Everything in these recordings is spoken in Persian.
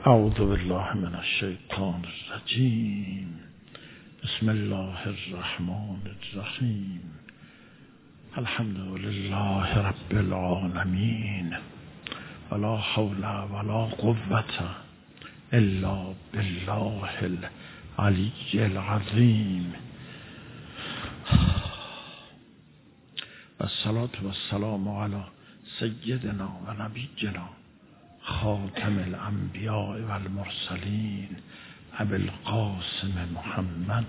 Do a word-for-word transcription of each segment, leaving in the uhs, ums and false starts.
اعوذ بالله من الشیطان الرجیم. بسم الله الرحمن الرحیم. الحمد لله رب العالمین. ولا حول ولا قوة الا بالله العلی العظیم. والصلاة والسلام علی سیدنا و نبینا خاتم الانبیاء والمرسلین ابی القاسم محمد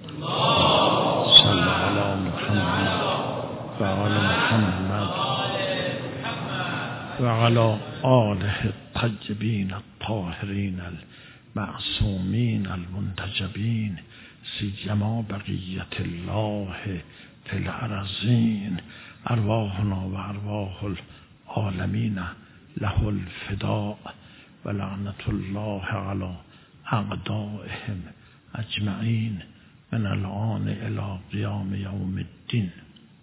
صلی علی محمد و آل محمد و علی آله الطیبین الطاهرین المعصومین المنتجبین سیما بقیت الله فی الارضین. ارواحنا و ارواح العالمین له الفداء و لعنت الله علی اعدائهم اجمعین من الآن الی قیام یوم الدین.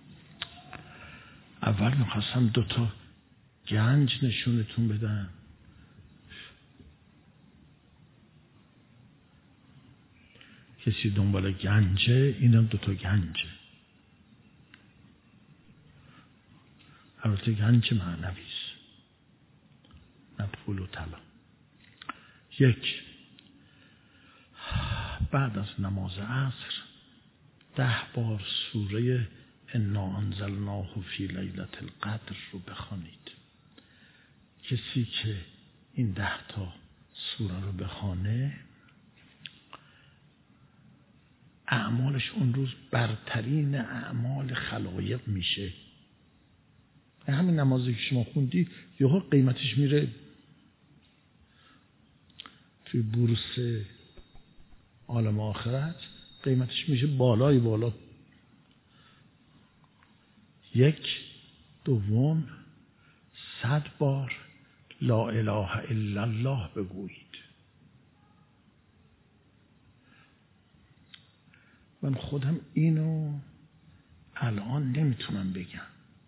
اول میخواستم دوتا گنج نشونتون بدم. کسی دنبال گنجه، اینم دوتا گنجه. البته گنج معنویست، نه پول و طلا. یک، بعد از نماز عصر ده بار سوره انا انزلناه فی لیلة القدر رو بخوانید. کسی که این ده تا سوره رو بخوانه اعمالش اون روز برترین اعمال خلایق میشه. همین نمازی که شما خوندی یهو قیمتش میره توی بورس عالم آخرت، قیمتش میشه بالای بالا. یک، دوم، صد بار لا اله الا الله بگویید. من خودم اینو الان نمیتونم بگم،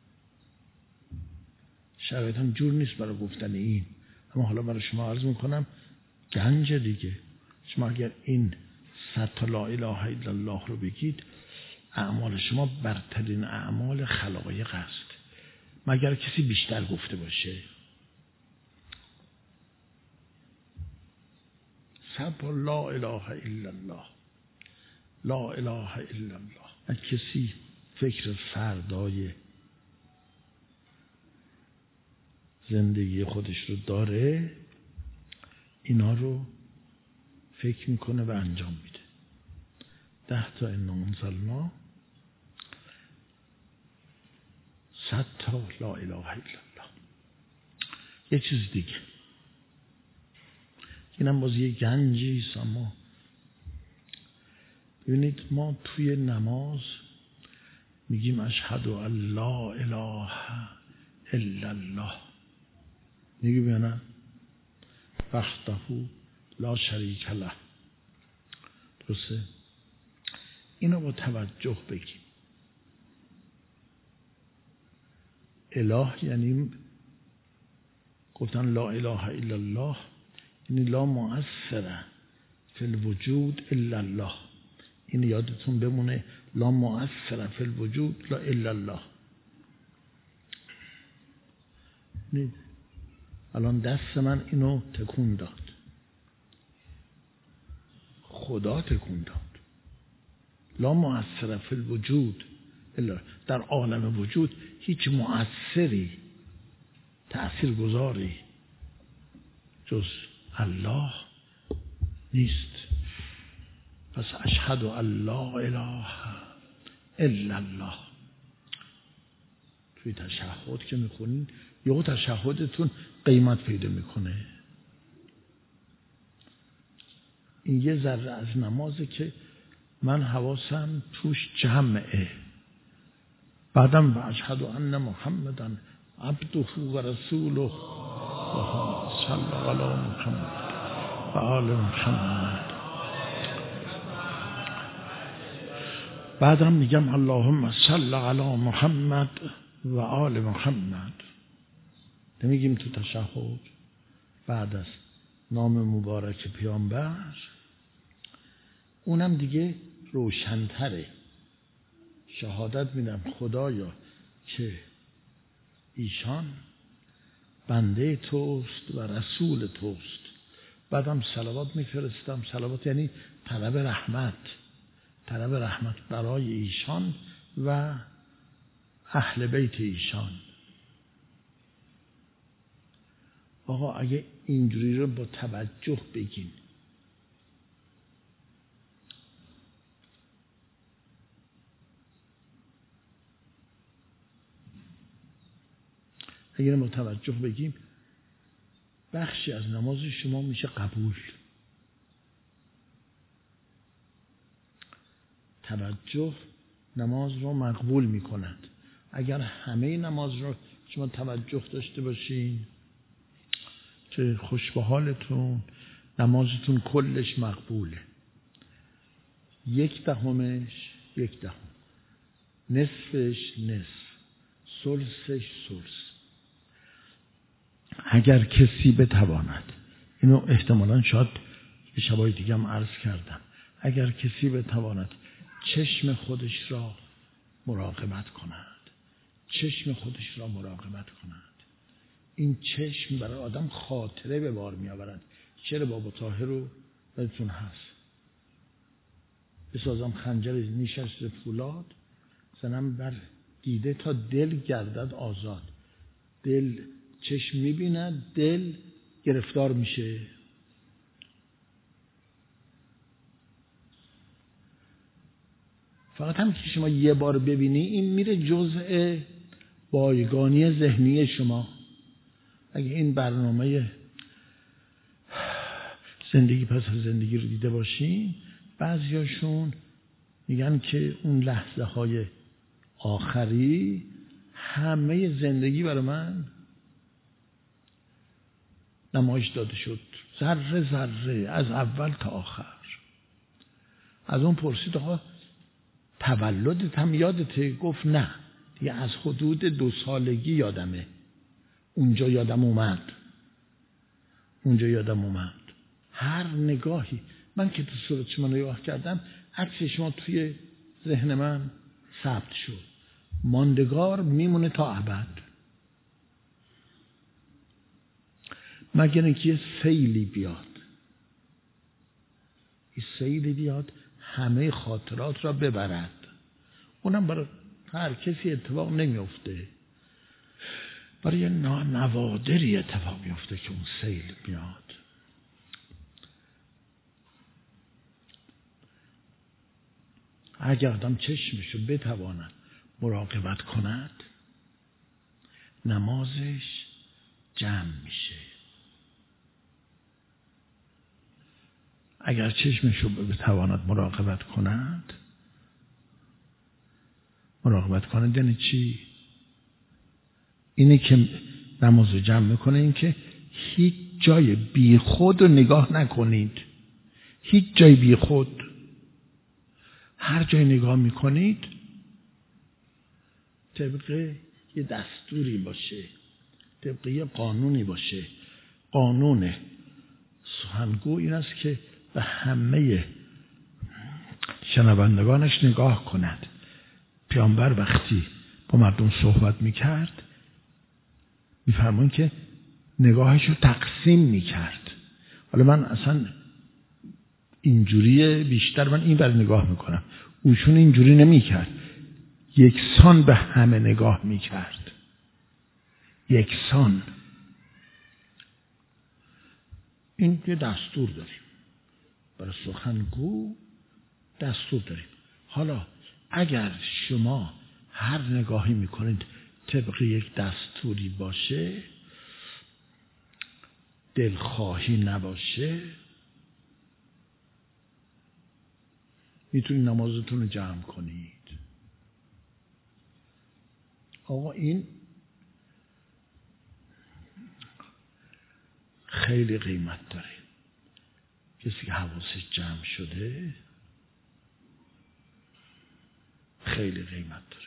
شرایطم جور نیست برای گفتن این، اما حالا برای شما عرض میکنم گنج دیگه. شما اگر این صد تا لا اله الا الله رو بگید اعمال شما برترین اعمال خلایق است، مگر کسی بیشتر گفته باشه. صد بار لا اله الا الله، لا اله الا الله. اگر کسی فکر فردای زندگی خودش رو داره اینا رو فکر میکنه و انجام میده. ده تا انا انزلنا، صد تا لا اله الا الله. یه چیز دیگه، اینم باز یه گنجیست. اما ببینید ما توی نماز میگیم اشهد ان لا اله الا الله، میگیم یا نه؟ وحده لا شریک له. درسته؟ اینو با توجه بگیم. اله یعنی گفتن لا اله الا الله، یعنی لا مؤثر فی الوجود الا الله. این یادتون بمونه، لا مؤثر فی الوجود لا الا الله. نید الان دست من اینو تکون داد، خدا تکون داد. لا مؤثر فی الوجود الا، در عالم وجود هیچ مؤثری تأثیر گذاری جز الله نیست. پس اشهد ان لا اله الا الله. توی تشهد که میخونین یهو تشهدتون قیمت پیدا میکنه. این یه ذره از نمازه که من حواسم توش جمعه. بعدم اشهد ان محمدن عبده و رسوله صلی علی محمد و آل محمد. بعدم میگم اللهم صل علی محمد و آل محمد. نمیگیم تو تشهد بعد از نام مبارک پیامبر اونم دیگه روشن‌تره. شهادت میدم خدایا که ایشان بنده توست و رسول توست. بعدم صلوات میفرستم. صلوات یعنی طلب رحمت، طلب رحمت برای ایشان و اهل بیت ایشان. آقا اگه اینجوری رو با توجه بگین، اگر ما توجه بگیم بخشی از نماز شما میشه قبول. توجه نماز رو مقبول میکند. اگر همه نماز رو شما توجه داشته باشین که خوش به حالتون، نمازتون کلش مقبوله. یک دهمش یک دهم، نصفش نصف، ثلثش ثلث. اگر کسی بتواند، اینو احتمالاً شاید به شبای دیگه هم عرض کردم، اگر کسی بتواند چشم خودش را مراقبت کند، چشم خودش را مراقبت کند، این چشم برای آدم خاطره به بار می آورد. شعر بابا طاهر رو بهتون هست: بسازم خنجر نیشش ز فولاد، زنم بر دیده تا دل گردد آزاد. دل چشم میبیند، دل گرفتار میشه. فقط هم که شما یه بار ببینی این میره جزء بایگانی ذهنی شما. اگه این برنامه زندگی پس از زندگی رو دیده باشین، بعضیاشون میگن که اون لحظه های آخری همه زندگی برای من نمایش داده شد، ذره ذره از اول تا آخر. از اون پرسید آقا تولدت هم یادته؟ گفت نه دیگه، از حدود دو سالگی یادمه، اونجا یادم اومد، اونجا یادم اومد. هر نگاهی من که تو صورت شما نگاه کردم، عکس شما توی ذهن من ثبت شد، ماندگار میمونه تا ابد. مگر اینکه یه سیلی بیاد، این سیلی بیاد همه خاطرات را ببرد. اونم برای هر کسی اتفاق نمیفته، برای نوادری اتفاق میفته که اون سیل بیاد. اگر آدم چشمشو بتواند مراقبت کند، نمازش جمع میشه. اگر چشمشو بتواند مراقبت کند، مراقبت کند یعنی چی؟ اینی که نماز جمع میکنه این که هیچ جای بی خود رو نگاه نکنید. هیچ جای بی خود، هر جای نگاه میکنید طبق یه دستوری باشه، طبق یه قانونی باشه. قانون سخنگو این است که به همه شنوندگانش نگاه کند. پیامبر وقتی با مردم صحبت میکرد میفرمون که نگاهش رو تقسیم میکرد. حالا من اصلا اینجوریه، بیشتر من این بر نگاه میکنم، اوشون اینجوری نمیکرد، یکسان به همه نگاه میکرد، یکسان. این یه دستور داریم برای سخنگو، دستور داریم. حالا اگر شما هر نگاهی میکنید طبق یک دستوری باشه، دلخواهی نباشه، میتونید نمازتون رو جمع کنید. آقا این خیلی قیمت داره. کسی که حواسش جمع شده خیلی قیمت داره.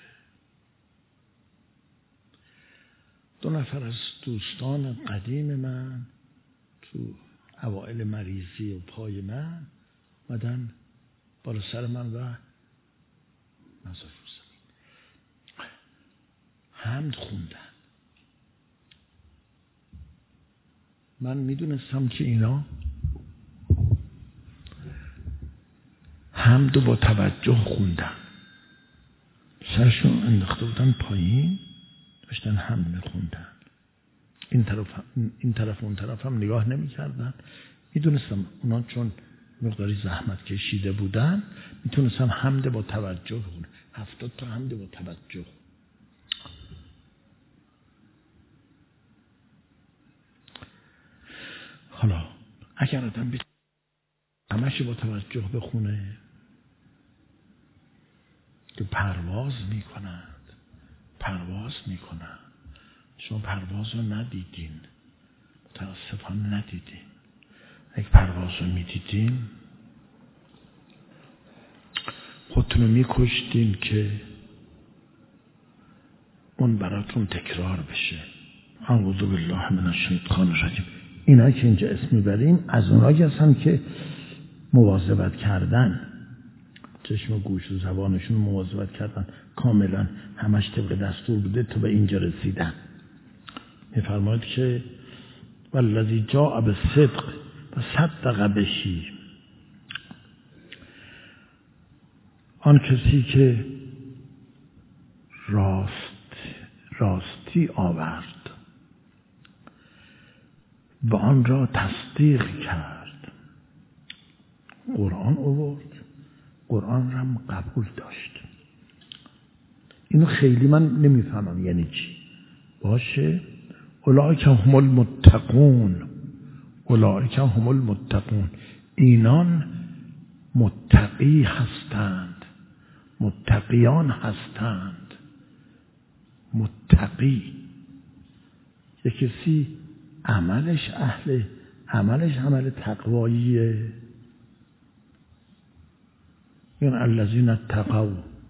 دو نفر از دوستان قدیم من تو اوائل مریضی و پای من مدن بالا سر من و نظر فرزم حمد خوندن. من میدونستم که اینا حمد با توجه خوندن، سرشون انداخته بودن پایین داشتن حمد میخوندن، این طرف این طرف اون طرف هم نگاه نمی کردن. میدونستم اونا چون مقداری زحمت کشیده بودن میتونستم حمد با توجه کنم. هفتاد تا حمد با توجه. حالا اگر آدم بی همش با توجه بخونه که پرواز میکند پرواز میکند شما پرواز رو ندیدین، متاسفانه ندیدین. اگه پرواز رو میدیدین خودتون رو میکشتین که اون براتون تکرار بشه. اعوذ بالله من الشیطان الرجیم. اینا که اینجا اسم میبریم از اونایی هستن که مواظبت کردن، چشم و گوش و زبانشون مواظبت کردن، کاملا همش طبق دستور بوده تا به اینجا رسیدن. میفرماید که والذی جاء بالصدق و صدق به، آن کسی که راست راستی آورد و آن را تصدیق کرد. قرآن آورد، قرآن را هم قبول داشت. اینو خیلی من نمیفهمم یعنی چی. باشه، اولئک هم المتقون، اولئک هم المتقون، اینان متقی هستند، متقیان هستند. متقی یک کسی عملش اهل عملش عمل تقواییه. این الذین اتقوا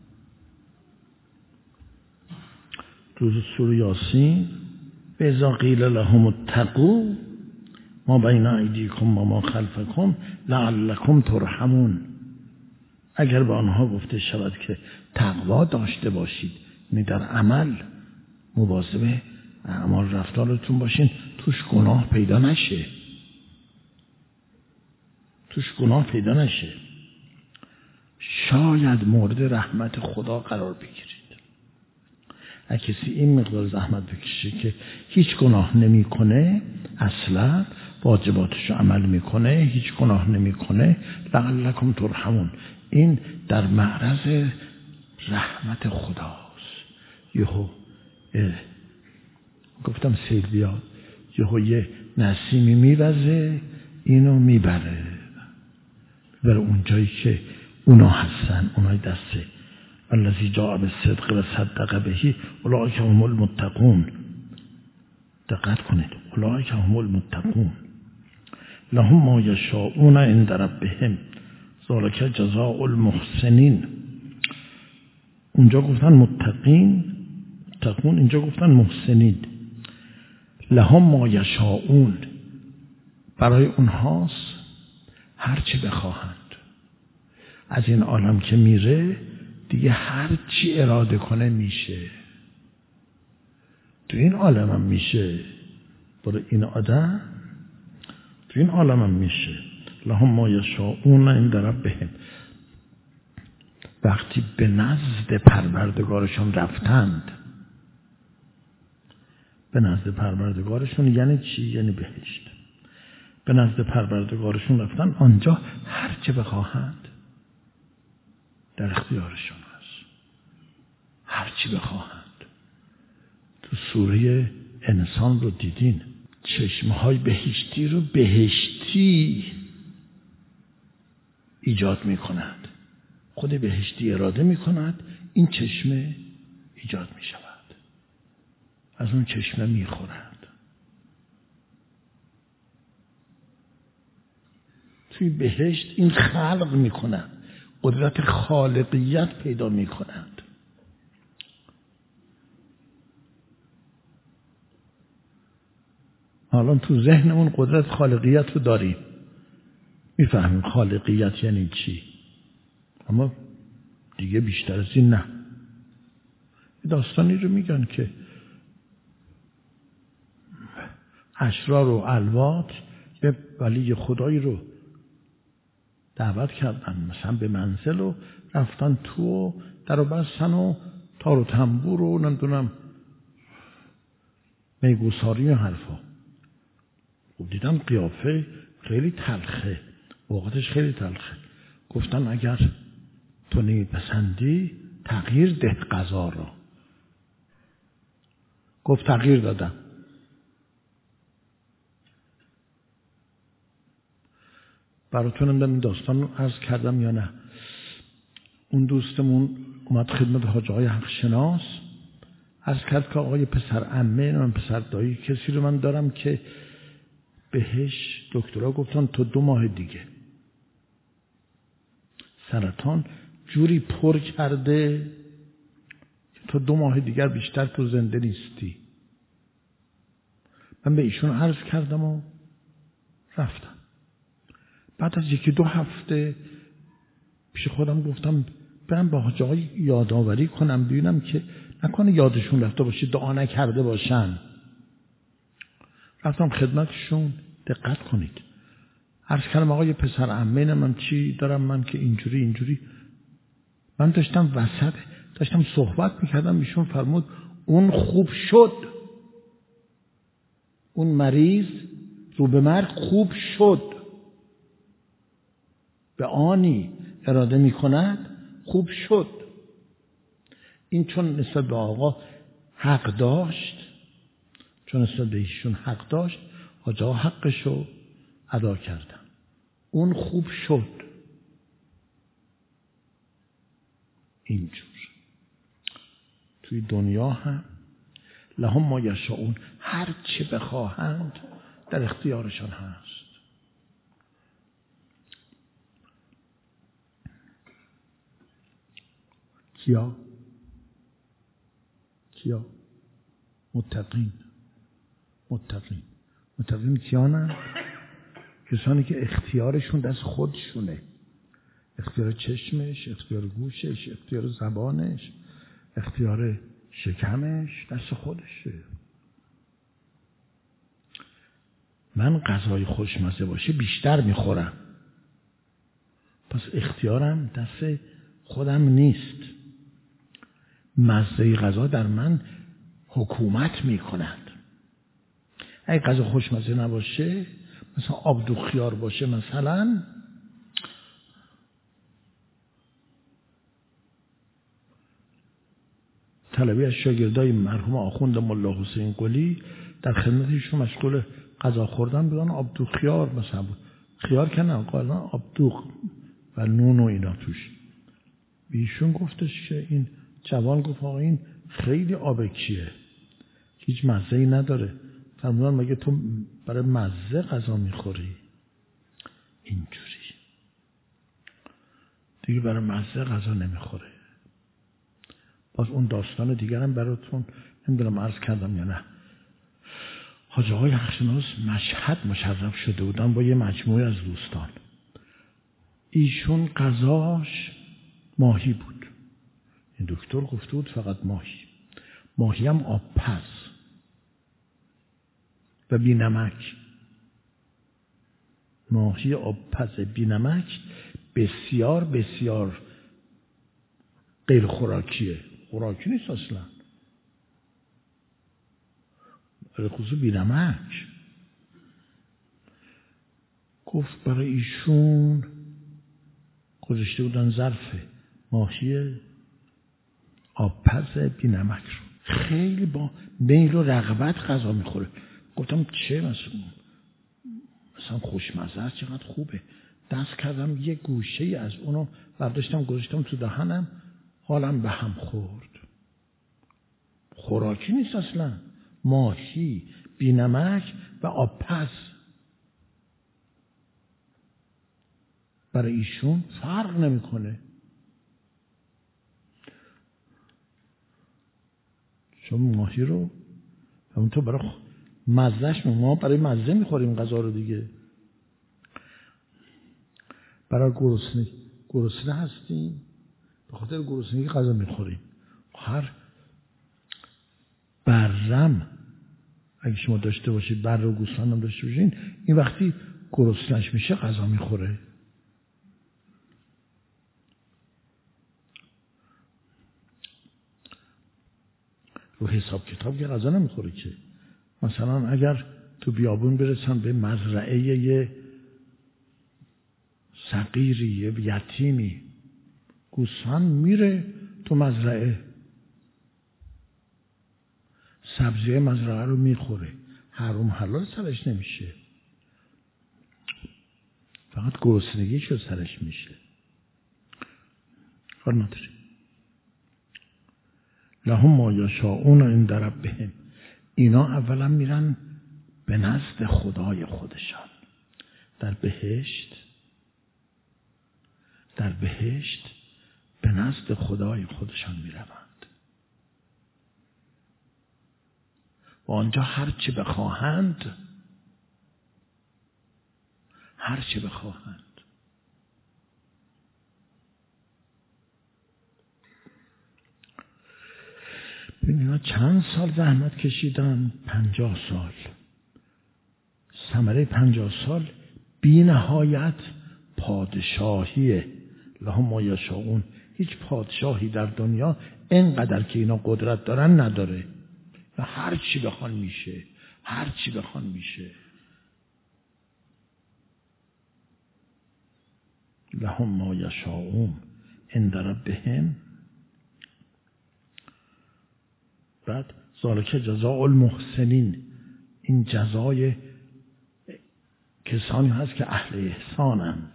تو سوره یاسین و اذا قیل لهم اتقوا ما بین ایدیکم و ما خلفکم لعلکم ترحمون. اگر به آنها گفته شود که تقوا داشته باشید، یعنی در عمل مواظب اعمال رفتارتون باشین، توش گناه پیدا نشه، توش گناه پیدا نشه، شاید مورد رحمت خدا قرار بگیرید. اگه کسی این مقدار زحمت بکشه که هیچ گناه نمیکنه، اصلا واجباتش رو عمل میکنه، هیچ گناه نمیکنه، لعلکم ترحمون، این در معرض رحمت خداست. یهو گفتم سیل بیاد، یهو یه نسیمی میوزه اینو میبره بره اون جایی که اونا هستن، اونای دسته. الذی جاء بالصدق و صدق به اولئک هم المتقون. دقت کنید، اولئک هم المتقون لهم ما یشاءون عند ربهم ذلک جزاء المحسنین. اونجا گفتن متقین متقون، اینجا گفتن محسنین. لهم ما یشاءون، برای اونهاست هر چی بخواهند. از این عالم که میره دیگه هر چی اراده کنه میشه. تو این عالم هم میشه، برای این آدم تو این عالم هم میشه. لهم ما یشاءون عند ربهم، وقتی به نزد پروردگارشون رفتند. به نزد پروردگارشون یعنی چی؟ یعنی بهشت. به نزد پروردگارشون رفتن، آنجا هر چه بخواهند در اختیارشون هست، هر چی بخواهند. تو سوره انسان رو دیدین، چشمهای بهشتی رو بهشتی ایجاد می کند. خود بهشتی اراده می کند این چشمه ایجاد می شود، از اون چشمه می خورند. توی بهشت این خلق می کنند، قدرت خالقیت پیدا می کنند. الان تو ذهنمون قدرت خالقیت رو داریم، میفهمیم خالقیت یعنی چی، اما دیگه بیشتر از این نه. داستانی رو میگن که اشرار و الوات یه ولی خدایی رو دعوت کردن مثلا به منزل و رفتن تو و در و بستن و تار و تنبور و نمیدونم میگوساری و حرفا. خب دیدن قیافه خیلی تلخه، وقتش خیلی تلخه. گفتن اگر تو نمیپسندی تغییر ده قضا را. گفت تغییر دادم. براتون نمیدونم این داستان رو عرض کردم یا نه. اون دوستمون اومد خدمت حاج آقای حق شناس، عرض کرد که آقای پسر عمه من پسر دایی کسی رو من دارم که بهش دکترها گفتن تو دو ماه دیگه سرطان جوری پر کرده که تو دو ماه دیگر بیشتر تو زنده نیستی. من به ایشون عرض کردم و رفتم. بعد از یکی دو هفته پیش خودم گفتم برم با حاج آقای یادآوری کنم ببینم که نکنه یادشون رفته باشه دعا نکرده باشن. رفتم خدمتشون. دقت کنید، عرض کردم آقای پسر عمه من چی دارم من که اینجوری اینجوری. من داشتم وسط داشتم صحبت میکردم، ایشون فرمود اون خوب شد، اون مریض رو به مرگ خوب شد، به آنی اراده میکند خوب شد. این چون نسبت به آقا حق داشت، چون نسبت به ایشون حق داشت، حاج آقا حقشو ادا کردن. اون خوب شد. اینجور توی دنیا هم لهم ما یشاءون، هر چه بخواهند در اختیارشان هست. کیا؟ کیا؟ متقین. متقین متقین کیانن؟ کسانی که اختیارشون دست خودشونه، اختیار چشمش، اختیار گوشش، اختیار زبانش، اختیار شکمش دست خودشه. من غذای خوشمزه باشه بیشتر میخورم، پس اختیارم دست خودم نیست. مزه غذا در من حکومت میکند. اگه غذا خوشمزه نباشه، مثلا آب دو خیار باشه، مثلا طلبی از شاگردای مرحوم آخوند ملا حسین قلی در خدمتشون مشغول غذا خوردن بودن، آب دو خیار مثلا بود، خیار کنن قالا آب دوغ و نون و اینا توش. ایشون گفتش که این جوان گفت آقا این خیلی آبکیه، هیچ مزه‌ای نداره. فرمودن مگه تو برای مزه غذا میخوری؟ اینجوری دیگه برای مزه غذا نمیخوره. باز اون داستان دیگرم براتون نمیدونم عرض کردم یا نه. حاج آقای حقشناس مشهد مشرف شده بودن با یه مجموعه از دوستان. ایشون غذاش ماهی بود. این دکتر گفته بود فقط ماهی. ماهی هم آبپز و بی نمک. ماهی آبپز بی نمک بسیار بسیار غیر خوراکیه، خوراکی نیست اصلا، خصوص بی نمک. گفت برای ایشون گذاشته بودن ظرف ماهی آبپز بی نمک رو. خیلی با میل و رغبت غذا میخوره. گفتم چه مثلا مثلا خوشمزه است، چقدر خوبه. دست کردم یه گوشه از اونو برداشتم گذاشتم تو دهنم، حالم به هم خورد. خوراکی نیست اصلا، ماهی بی نمک و آبپز. برای ایشون فرق نمیکنه، چون ماهی رو همونطور برای مزهش ما برای مزه میخوریم غذا رو دیگه. برای گرسنگی گرسنه هستیم، به خاطر گرسنگی غذا میخوریم. هر برم اگه شما داشته باشید، بر و گوسفند هم داشته باشین، این وقتی گرسنش میشه غذا میخوره. رو حساب کتاب که غذا نمیخوره که. مثلا اگر تو بیابون برسن به مزرعه یه صغیری، یه یتیمی، گوسفند میره تو مزرعه، سبزی مزرعه رو میخوره، حرام حلال سرش نمیشه، فقط گرسنگی شو سرش میشه. کار نداره. لهم ما یشاءون عند ربهم. اینا اولا میرن به نزد خدای خودشان در بهشت. در بهشت به نزد خدای خودشان میروند و آنجا هر چی بخواهند، هر چی بخواهند. ببینید چند سال زحمت کشیدن؟ پنجاه سال. ثمره پنجاه سال بی نهایت پادشاهیه. لهم ما یشاءون. هیچ پادشاهی در دنیا اینقدر که اینا قدرت دارن نداره. هر چی بخوان میشه، هر چی بخوان میشه. لهم ما یشاءون عند ربهم. بعد ذالک جزاء المحسنین. این جزای کسانی هست که اهل احسانند.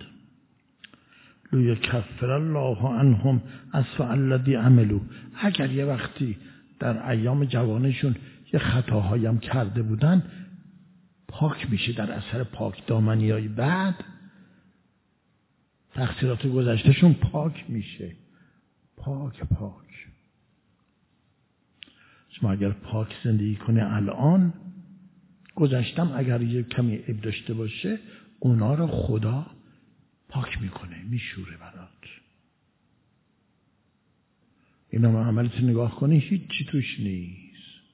لیکفر الله عنهم اسوء الذی عملوا. اگر یه وقتی در ایام جوانشون یه خطاهایی هم کرده بودن، پاک میشه در اثر پاک دامنی های بعد، تقصیرات گذشتهشون پاک میشه. پاک پاک. شما اگر پاک زندگی کنه الان، گذشتم اگر یه کمی عیب داشته باشه، اونا رو خدا پاک میکنه، میشوره برات. اینا ما عملت نگاه کنی، هیچ چی توش نیست.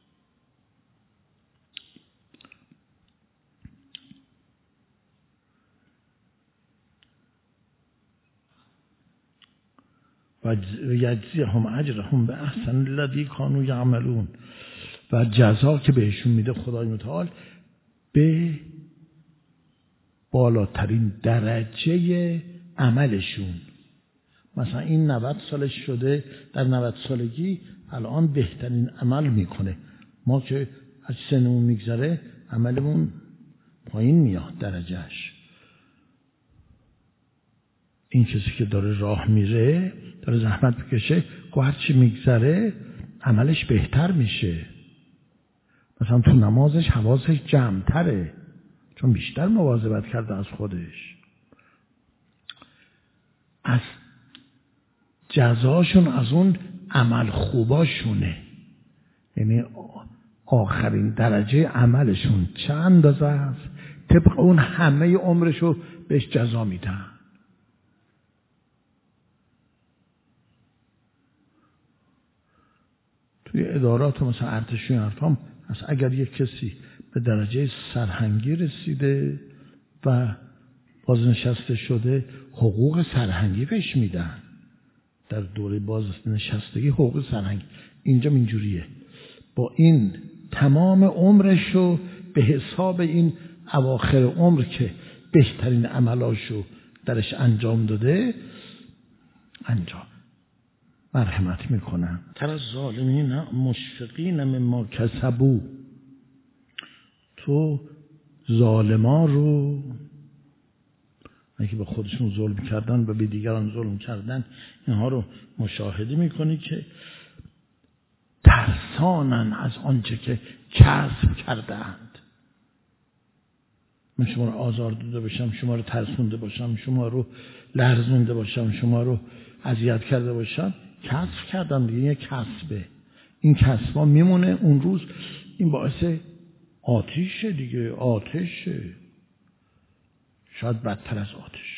و یجزیهم اجرهم به احسن الذی کانوا یعملون. و جزا که بهشون میده خدای متعال به بالاترین درجه عملشون. مثلا این نود سالش شده، در نود سالگی الان بهترین عمل میکنه. ما که از سنمون میگذره عملمون پایین میاد درجهش. این کسی که داره راه میره، داره زحمت میکشه، که هرچی میگذره عملش بهتر میشه. مثلا تو نمازش حواسش جمع‌تره، چون بیشتر مواظبت کرده از خودش. از جزاشون از اون عمل خوباشونه، یعنی آخرین درجه عملشون چند اندازه است، طبق اون همه عمرشو بهش جزا میدن. توی ادارات مثلا ارتش و ارتام هست، اگر یک کسی به درجه سرهنگی رسیده و بازنشسته شده، حقوق سرهنگی بهش میدن. در دوره بازنشستگی حقوق سرهنگی. اینجا اینجوریه، با این تمام عمرشو به حساب این اواخر عمر که بهترین عملاشو درش انجام داده انجام مرحمت میکنن. تر از ظالمین مشفقین مما کسبوا. تو ظالما رو، اگه به خودشون ظلم کردن و به دیگران ظلم کردن، اینها رو مشاهده میکنی که ترسانن از آنچه که کسب کردند. من شما رو آزار داده باشم، شما رو ترسونده باشم، شما رو لرزونده باشم، شما رو اذیت کرده باشم، کسب کردم دیگه. یه کسبه. این کسبا میمونه اون روز. این باعث آتیشه دیگه، آتشه، شاید بدتر از آتشه.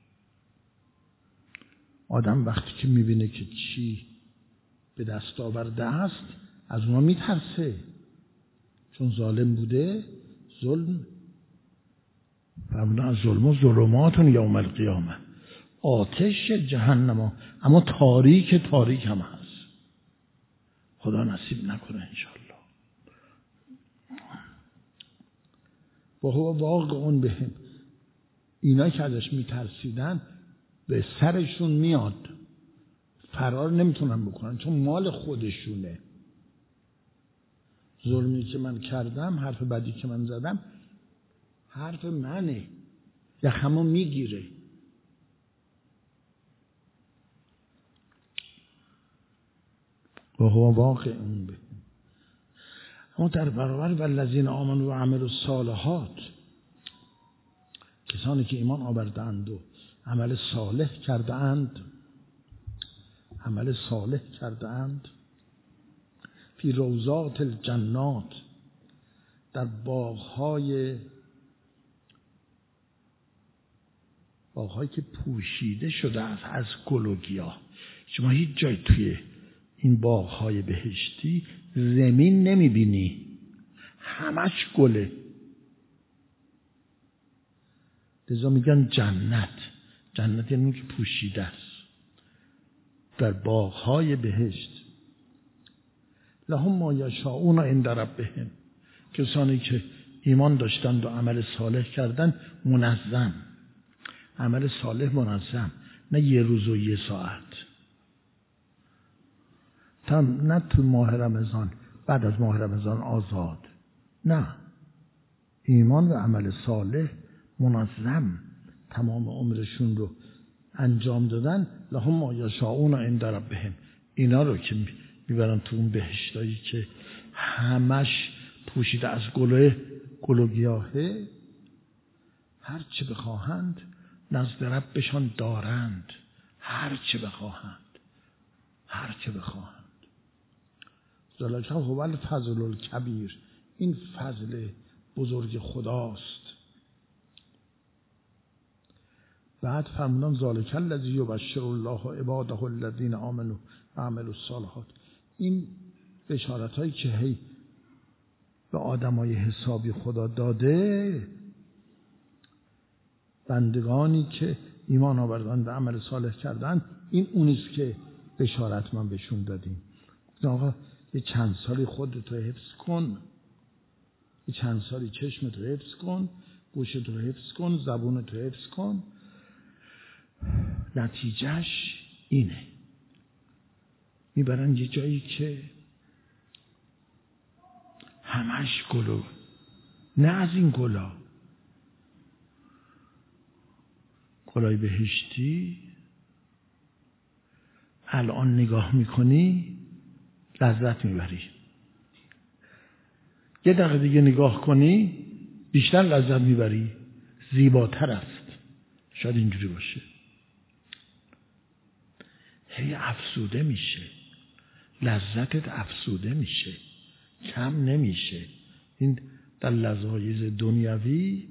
آدم وقتی که میبینه که چی به دست آورده است از اونا میترسه، چون ظالم بوده. ظلم فرمودن از ظلم و ظلماتون یوم القیامه، آتش جهنم، اما تاریک تاریک هم هست. خدا نصیب نکنه انشاءالله. و هو واقع بهم، اینا که ازش میترسیدن به سرشون میاد، فرار نمیتونن بکنن چون مال خودشونه. ظلمی که من کردم، حرف بدی که من زدم، حرف منه، یخمو میگیره. و هو واقع بهم. اما در برابر والذین آمنوا و عملوا الصالحات، کسانی که ایمان آوردند و عمل صالح کرده اند، عمل صالح کرده اند، فی روضات الجنات، در باغهای باغهایی که پوشیده شده است از گل و گیاه. شما هیچ جای توی این باغهای بهشتی زمین نمیبینی، همش گله. لذا میگن جنت. جنت یعنی که پوشیده است در باغهای بهشت. لهم ما یشاءون عند ربهم، کسانی که ایمان داشتند و عمل صالح کردن، منظم، عمل صالح منظم، نه یه روز و یه ساعت، نه تو ماه رمضان بعد از ماه رمضان آزاد، نه، ایمان و عمل صالح منظم تمام عمرشون رو انجام دادن. لهم ما یشاءون عند ربهم، اینا رو که میبرن تو اون بهشتایی که همش پوشیده از گل گل و گیاهه، هر چه بخواهند نزد ربشان دارند، هر چه بخواهند، هر چه بخواهند. ذالک هو الفضل الکبیر، این فضل بزرگ خداست. بعد فرمودن ذالک الذی یبشر الله عباده الذین آمنوا و عملوا الصالحات، این بشارت هایی که هی به آدمای حسابی خدا داده، بندگانی که ایمان آوردن و عمل صالح کردن، این اونیست که بشارت من بهشون دادیم. آقا یه چند سالی خودت رو حفظ کن، یه چند سالی چشمت رو حفظ کن، گوشت رو حفظ کن، زبونت رو حفظ کن، نتیجهش اینه. میبرن یه جایی که همش گلو، نه از این گلا، گلای بهشتی الان نگاه میکنی لذت میبری، یه دقیقه دیگه نگاه کنی بیشتر لذت میبری، زیباتر است. شاید اینجوری باشه. هی افسوده میشه، لذتت افسوده میشه، کم نمیشه. این در لذایذ دنیوی،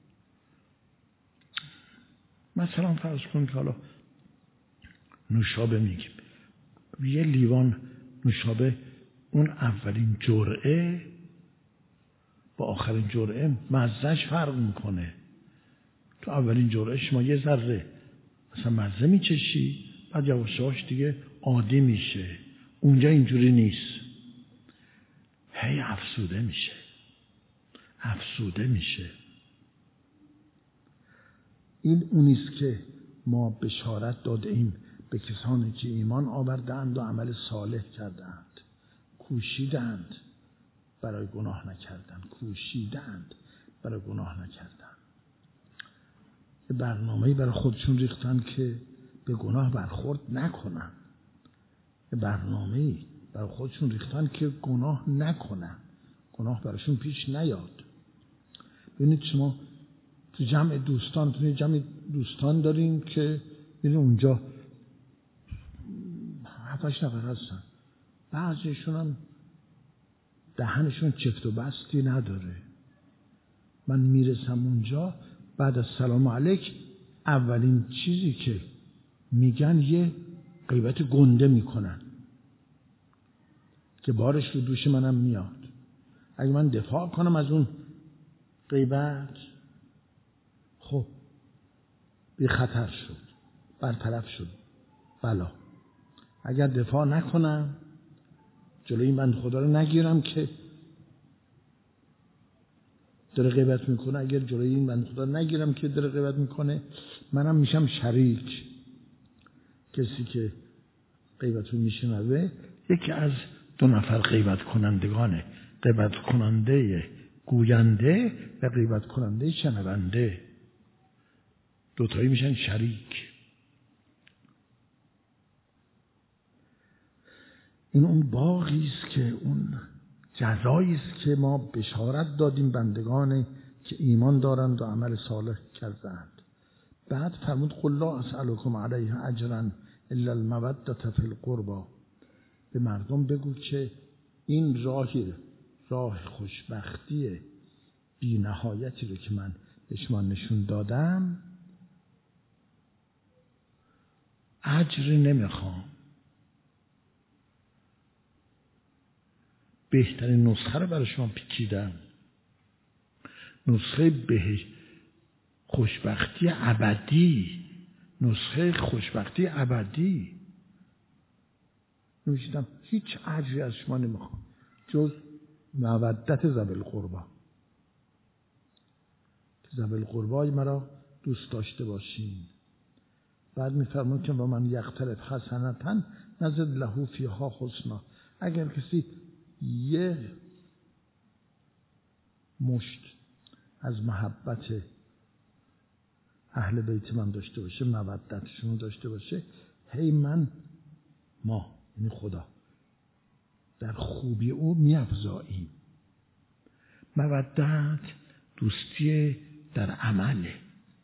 مثلا فرض کن که حالا نوشابه میگیم، یه لیوان نوشابه، اون اولین جرعه با آخرین جرعه مزهش فرق میکنه. تو اولین جرعه شما یه ذره مثلا مزه میچشی، بعد یواش یواش دیگه عادی میشه. اونجا اینجوری نیست، هی افسوده میشه، افسوده میشه. این اونیست که ما بشارت داده ایم به کسانی که ایمان آوردند و عمل صالح کردند، کوشیدند برای گناه نکردن، کوشیدند برای گناه نکردن. یه برنامه‌ای برای خودشون ریختن که به گناه برخورد نکنن. یه برنامه‌ای برای خودشون ریختن که گناه نکنن، گناه براشون پیش نیاد. ببینید شما تو جمع دوستان، تو جمع دوستان داریم که ببینید اونجا هفتش نفر هستن، بعضیشون هم دهنشون چفت و بستی نداره، من میرسم اونجا بعد از سلام علیک اولین چیزی که میگن یه غیبت گنده میکنن که بارش رو دوش منم میاد. اگه من دفاع کنم از اون غیبت، خب بی خطر شد، برطرف شد بلا. اگر دفاع نکنم، جلوی این بنده خدا رو نگیرم که داره غیبت میکنه، اگر جلوی این بنده خدا رو نگیرم که داره غیبت میکنه، منم میشم شریک. کسی که غیبت رو میشنوه یکی از دو نفر غیبت کنندگانه، غیبت کننده گوینده و غیبت کننده شنونده، دوتایی میشن شریک. این اون باغی است که اون جزایی است که ما بشارت دادیم بندگان که ایمان دارند و عمل صالح کردند. بعد فرمود قل لا اسألکم علیه اجرا الا المودة فی القربى. به مردم بگو که این راهی راه خوشبختی بی نهایتی رو که من به شما نشون دادم اجری نمیخوام. بهترین نسخه رو برای شما پیچیدم، نسخه به خوشبختی ابدی، نسخه خوشبختی ابدی نوشیدم. هیچ اجری از شما نمیخوام جز مودت ذوی القربی، که ذوی القربی مرا دوست داشته باشین. بعد میفرمون که و من یقترف حسنة نزد له فیها حسنا. اگر کسی یه مشت از محبت اهل بیت من داشته باشه، مودتشون داشته باشه، هی من ما یعنی خدا در خوبی او می‌افزاییم. مودت دوستی در عمله،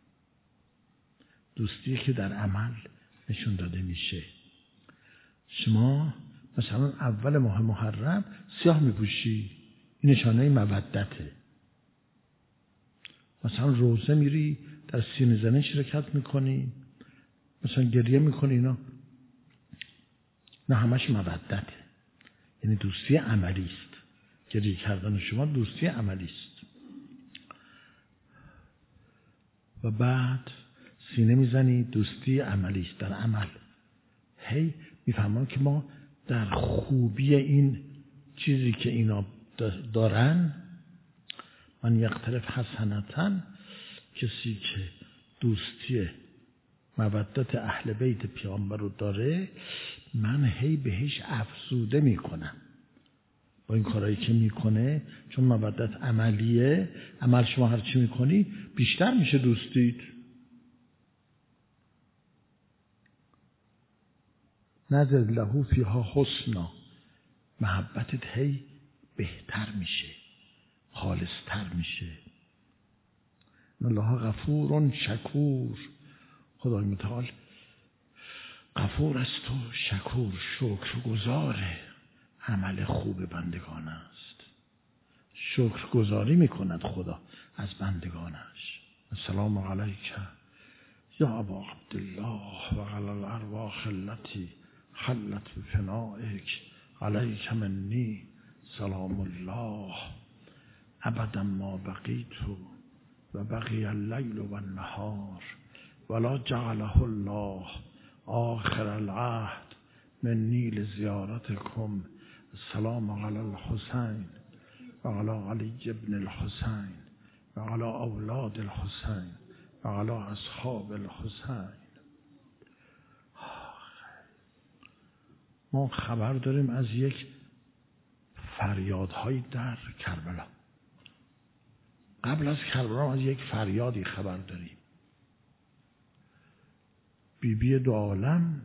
دوستی که در عمل نشون داده میشه. شما مثلا اول ماه محرم سیاه میپوشی، این نشانه مودته. مثلا روزه میری در سینه زنی شرکت میکنی، مثلا گریه میکنی، اینا نه همش مودته، یعنی دوستی عملی است. گریه کردن شما دوستی عملی است. و بعد سینه میزنی، دوستی عملی است، در عمل. هی میفهمن که ما در خوبی این چیزی که اینا دارن، من یقترف حسنة، کسی که دوستی مودت اهل بیت پیامبر رو داره، من هی بهش افزوده میکنم با این کارهایی که میکنه. چون مودت عملیه، عمل شما هر چی میکنی بیشتر میشه دوستیت. نزد له فیها حسنا، محبتت هی بهتر میشه، خالصتر میشه. الله غفور شکور، خدای متعال غفور است و شکور، شکرگزار عمل خوب بندگان است. شکرگزاری میکند خدا از بندگانش. السلام علیک یا ابا عبدالله و علی الارواح التي حلت بفنائک، علیک منی سلام الله ابدا ما بقیت و بقی اللیل و النهار ولا جعله الله آخر العهد منی لزیارتکم. السلام علی الحسین و علی علی ابن الحسین و علی اولاد الحسین و علی اصحاب الحسین. ما خبر داریم از یک فریادهایی در کربلا. قبل از کربلا از یک فریادی خبر داریم. بی بی دو عالم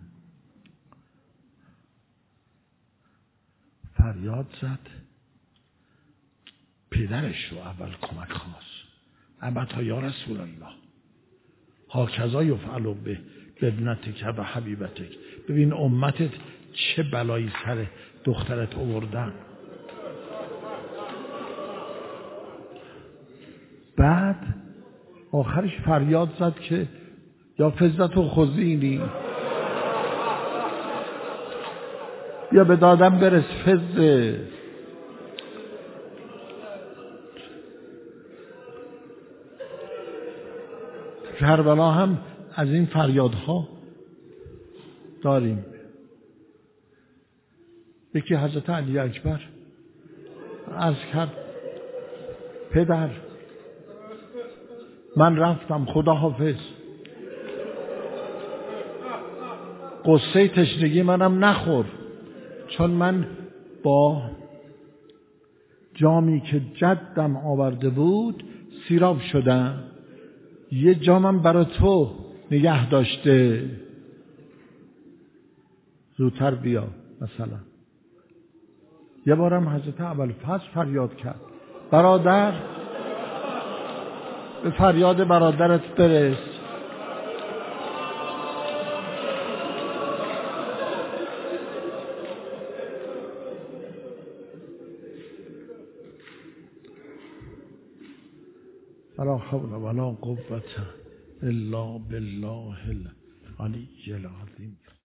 فریاد زد، پدرش رو اول کمک خواست. ابتا یا رسول الله هاکذا یفعل به ابنتک و حبیبتک. ببین امتت چه بلایی سر دخترت آوردن. بعد آخرش فریاد زد که یا فزت و خزینی، یا به دادم برس فزه. کربلا هم از این فریادها داریم. یکی حضرت علی اکبر عرض کرد پدر من رفتم خدا حافظ، قصه تشنگی منم نخور، چون من با جامی که جدم آورده بود سیراب شدم، یه جامم برای تو نگه داشته، زودتر بیا. مثلا یه بارم حضرت ابوالفضل فریاد کرد برادر به فریاد برادرت برس. ولا حول ولا قوة الا بالله العلی العظیم.